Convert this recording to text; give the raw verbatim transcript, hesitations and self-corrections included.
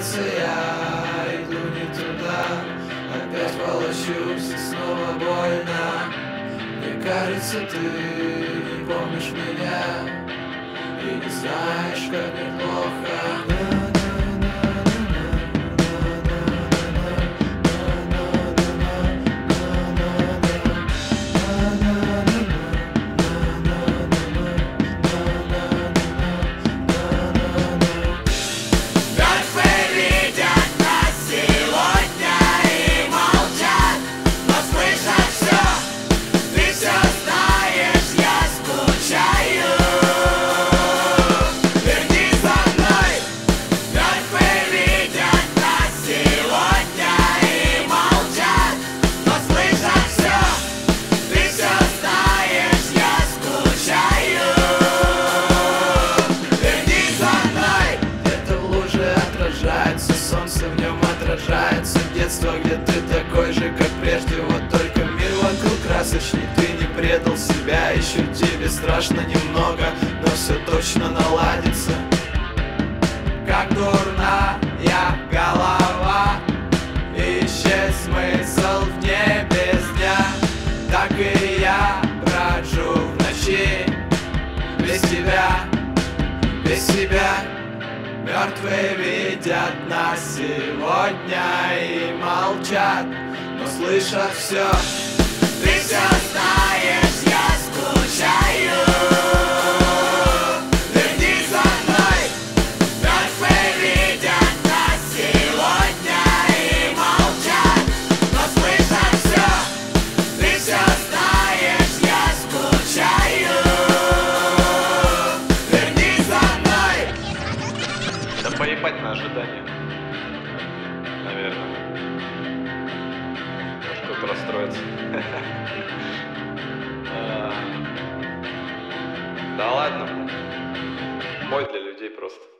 кажется, я иду не туда. Опять волочусь, и снова больно. Мне кажется, ты не помнишь меня и не знаешь, как мне плохо. Солнце в нем отражается, детство, где ты такой же, как прежде. Вот только мир вокруг красочней. Ты не предал себя, еще тебе страшно немного, но все точно наладится. Как дурная голова, исчез смысл в ней без дня. Так и я брожу в ночи без тебя, без себя. Мертвые видят нас сегодня и молчат, но слышат все. Ты все знаешь, я скучаю. Вернись за мной. Мертвые видят нас сегодня и молчат, но слышат все. Ты все знаешь, я скучаю. Да поебать на ожидание. Наверное. Может кто-то расстроится. Да ладно. Пой для людей просто.